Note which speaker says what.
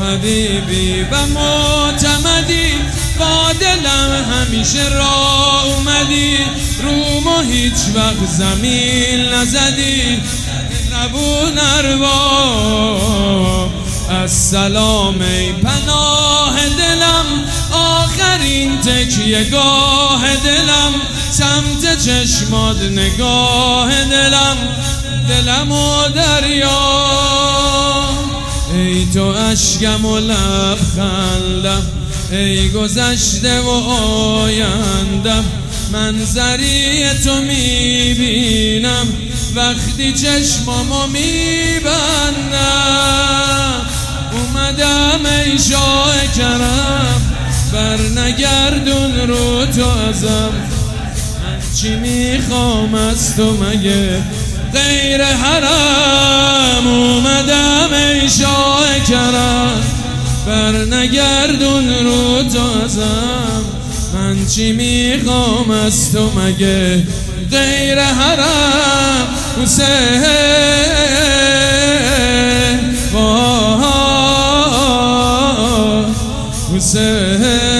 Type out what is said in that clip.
Speaker 1: حبیبی و معتمدی، با دلم همیشه راه اومدی، رومو هیچ وقت زمین نزدی، نبون ارباب السلام ای پناه دلم، آخرین تکیه گاه دلم، سمت چشمات نگاه دلم، دلم و دریا، ای تو اشکم و لبخندم، ای گذشته و آیندم، منظری تو میبینم وقتی چشمامو میبندم، اومدم ای شاه کرم، بر نگردون رو تو ازم، من چی میخوام از تو مگه غیر حرم، اومدم ای شاه کرم، بر نگردون رو تو ازم، من چی میخوام از تو مگه غیر حرم، حسین حسین